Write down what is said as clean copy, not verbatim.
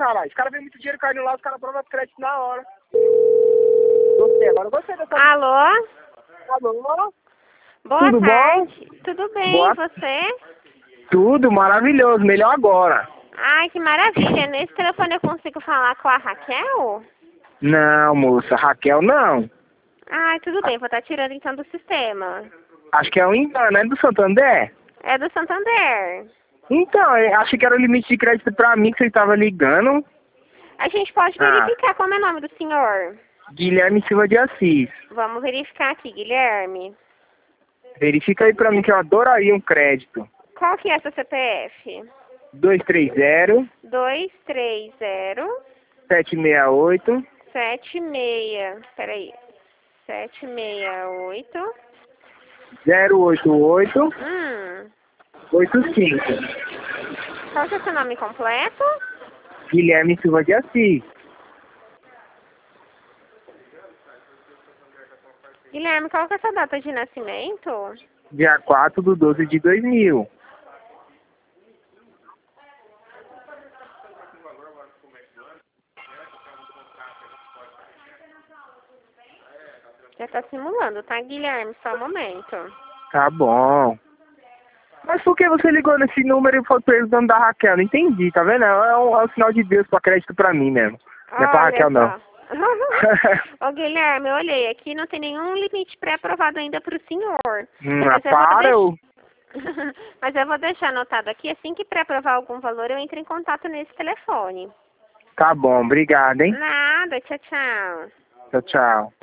caralho. Os caras vêem muito dinheiro caindo lá, os caras aprovam crédito na hora. Gostei, agora gostei dessa... Alô? Alô? Boa Tudo tarde. Tudo bem, Boa- e você? Tudo maravilhoso, melhor agora. Ai, que maravilha. Nesse telefone eu consigo falar com a Raquel? Não, moça, Raquel não. Ai, tudo bem, vou estar tirando então do sistema. Acho que é um engano, é do Santander? É do Santander. Então, eu achei que era o limite de crédito pra mim que você estava ligando. A gente pode verificar como é o nome do senhor. Guilherme Silva de Assis. Vamos verificar aqui, Guilherme. Verifica aí pra mim que eu adoraria um crédito. Qual que é seu CPF? 230 230 768 peraí, 768 088 85. Qual que é o seu nome completo? Guilherme Silva de Assis. Guilherme, qual que é a sua data de nascimento? Dia 4/12 de 2000. Já tá simulando, tá, Guilherme? Só um momento. Tá bom. Mas por que você ligou nesse número e foi perguntando da Raquel? Não entendi, tá vendo? É um sinal de Deus pra crédito pra mim mesmo. Não é pra Raquel, não. Ô, Guilherme, eu olhei aqui, não tem nenhum limite pré-aprovado ainda pro senhor. Mas eu vou deixar anotado aqui, assim que pré-aprovar algum valor, eu entro em contato nesse telefone. Tá bom, obrigado, hein? Nada, tchau, tchau. Tchau, tchau.